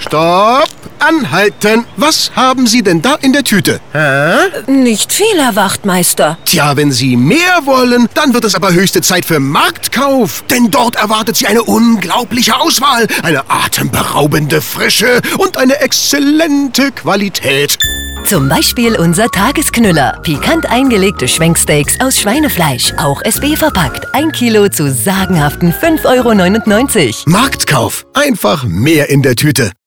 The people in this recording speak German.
Stopp! Anhalten! Was haben Sie denn da in der Tüte? Nicht viel, Herr Wachtmeister. Tja, wenn Sie mehr wollen, dann wird es aber höchste Zeit für Marktkauf. Denn dort erwartet Sie eine unglaubliche Auswahl, eine atemberaubende Frische und eine exzellente Qualität. Zum Beispiel unser Tagesknüller. Pikant eingelegte Schwenksteaks aus Schweinefleisch. Auch SB verpackt. 1 Kilo zu sagenhaften 5,99 €. Marktkauf. Einfach mehr in der Tüte.